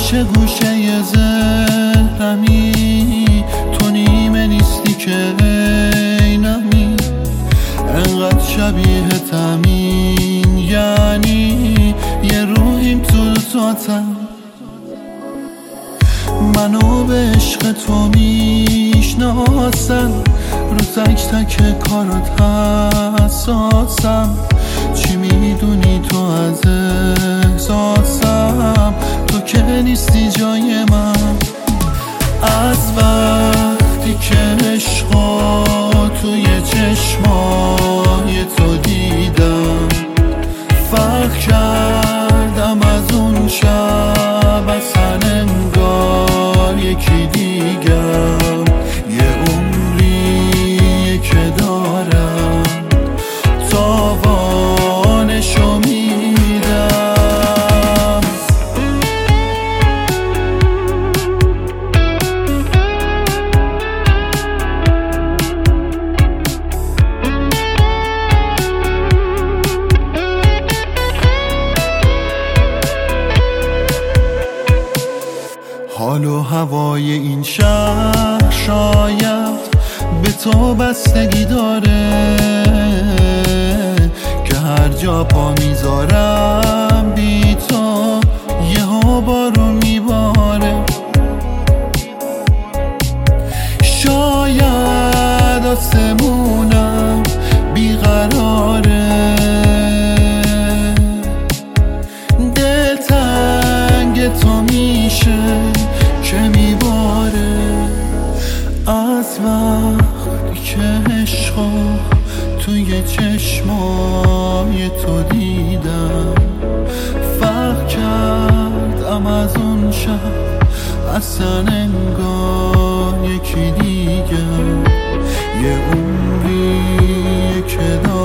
گوشه گوشه ذهنمی، تو نیمه نیستی که عینمی، انقدر شبیه تمین، یعنی یه روحیم تو دوتاتم. منو به عشق تو میشناسن، رو تک تک کارات حساسم. چی میدونی تو از احساسم؟ تو که نیستی جای من. از وقتی که عشقا توی چشمای تو دیدم، فرق کردم از اون شب، اصلا انگار یکی دیگم. یه عمریه که دارم، تاوانشو میدم. حال و هوای این شهر شاید به تو بستگی داره، که هر جا پا میذارم بی تو یهو بارون میباره. شاید آسمونم بیقراره، دلتنگ تو میشه که میباره. از وقتی که عشقا توی چشمای تو دیدم، فرق کردم از اون شب، اصلا انگار یکی دیگم. یه عمریه که